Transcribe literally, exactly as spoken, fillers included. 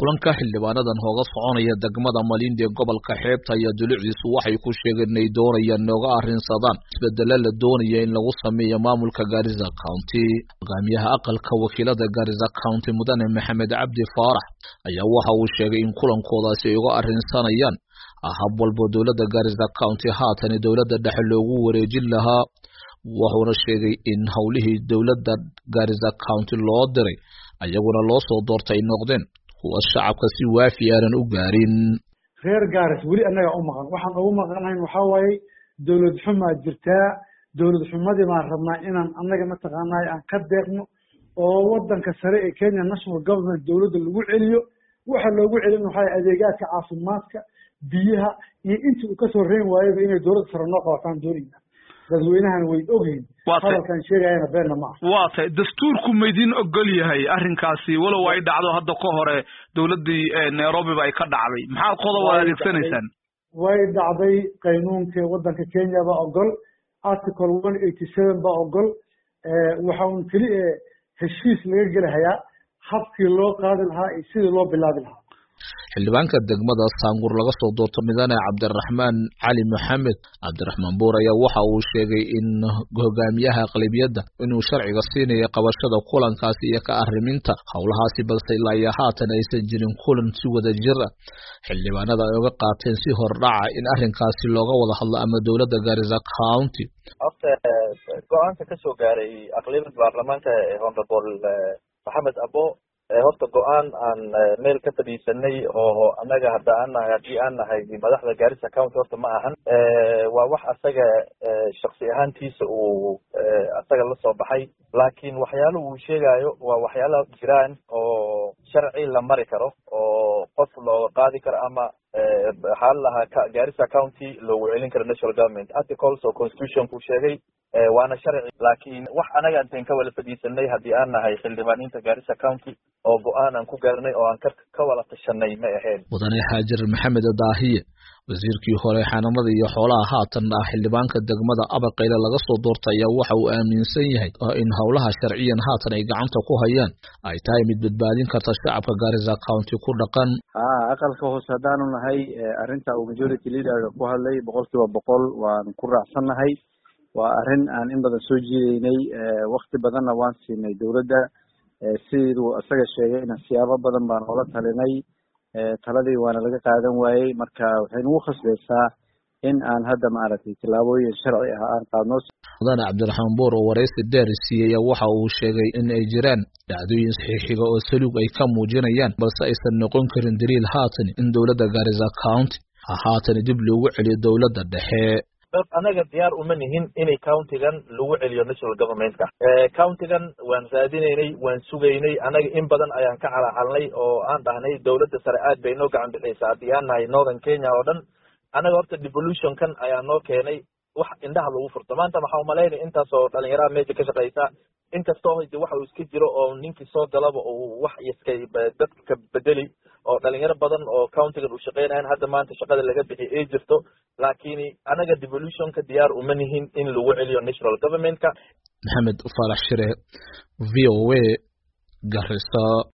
kulanka xildhibaanadan hooga soconaya degmada Malindi ee gobolka xeebta iyo dulucdiisu waxay ku sheegeen inay doonayaan nooga arrinsadaan isbeddelada la doonaya in lagu sameeyo maamulka Garissa County. Hogaamiyaha aqalka wakiilada Garissa County Mudane Maxamed Cabdi Faarax ayaa waxa uu sheegay in kulankoodaasi ay uga arrinsanayaan hab walba dowladda Garissa County haatan dowladda dhexe loogu wareejin lahaa. wuxuuna sheegay in hawlihii dowladda Garissa County loo diray ayaguna loo soo doortay noqdeen kuwa shacabka si waafi aanan u gaarin. reer Garissa wali anaga u maqan waxaan ugu maqanayn waxa waaye dowlad xumo jirtaa dowlad xumadii ma rabnaa inaan anaga ma taqaanay aan ka deeqno oo wadanka sare ee Kenya National Government dowladda lagu celiyo waxa loogu celin waxa adeegaadka caafimaadka biyaha iyo intii uu ka soo reen waayay inay dowladda sare noo qabataan doonayaan dadweynahan way ogeen halkan sheegayna beenna ma waa tahay dastuurku meedin ogol yahay arrinkaasi walow ay dhacdo hadda ka hore dowladii Nairobi ay ka dhacday maxaa qodob wada adeegsanaysan way dhacday qaanuunka wadanka Kenya ba ogol article one eighty-seven ba ogol ee waxa uu kali heshiis laga galayaa habkii loo qaadi lahaa iyo sidii loo bilaabi lahaa. xildhibaanka degmada Sangur laga soo doorto Midane Cabdiraxmaan Cali Maxamed Cabdiraxmaan Buur ayaa waxa uu sheegay in hogaamiyaha aqlabiyadda inuu sharciga siinayo qabashada kulankaasi iyo ka arriminta howlahaasi balse ilaa iyo haatan aysan jirin kulan si wada jir ah xildhibaanada ay uga qaateen si hordhaca in arrinkaasi looga wada hadlo ama dowladda Garissa County. after go'aanka ka soo gaaray aqlabiyadda baarlamaanka ee Honorable Maxamed Abo horta go'aan aan meel ka fadhiisanay oo anaga hadda aan nahay aan nahay madaxda Garissa County horta ma ahan waa wax asaga shakhsi ahaantiisa uu asaga la soo baxay laakiin waxyaalo uu sheegayo waa waxyaalo jiraan oo sharci la mari karo oo qof loo qaadi karo ama xal laha Garissa County loo celin karo national government articles oo constitution ku sheegay waana sharci laakiin wax anaga intaan ka wala fadhiisanay hadii aan nahay xildhibaaniinta Garissa County oo go'aan aan ku gaarnay oo aan ka wala tashanay ma ahayn. Mudane Haajir Maxamed Daahiye wasiirkii hore xanaanada iyo xoolaha haatan ah xildhibaanka degmada Abaqayla laga soo doortay ayaa waxa uu aaminsan yahay in howlaha sharciyan haatan ay gacanta ku hayaan ay tahay mid badbaadin karta shacabka Garissa County ku dhaqan. haa aqalka hoose hadaan nahay arinta uu majority leader ku hadlay boqolkiiba boqol waan ku raacsanahay waa arin aan in badan soo jiideynay waqti badanna waan siinay dowladda sidoo asaga sheegay in siyaabo badan baan wada talinay taladii waana laga qaadan waayay marka waxay nagu khasbaysaa in aan hadda maaragtay tilaabooyin sharci ah aan qaadno. Mudane Cabdiraxmaan Buur oo wareysi dheer siiyay waxa uu sheegay in ay jiraan dhacdooyin saxiixiga oo saluug ay ka muujinayaan balse aysan noqon karin daliil haatan in dowladda Garissa County haatan dib loogu celiyo dowladda dhexe. anaga diyaar uma nihin inay county-gan lagu celiyo national government-ka ee county-gan waan raadinaynay waan sugaynay anaga in badan ayaan ka calacalnay oo aan dhahnay dowladda sare aad bay noo gacan bixiysaa haddii aan nahay northern Kenya oo dhan anaga horta devolution-kan ayaa noo keenay wax indhaha lagu furto maanta waxaa umalaynay intaas oo dhalinyarada meesha ka shaqaysa inkastoo hadi waxa uu iska jiro oo ninkii soo galaba uu wax iska dadka ka bedeli oo dhalinyaro badan oo county-gan uu shaqeynayaan hadda maanta shaqada laga bixi ay jirto laakiin anaga devolution-ka diyaar uma nihin in lagu celiyo national government-ka. Maxamed Faarax Shire V O A Garissa.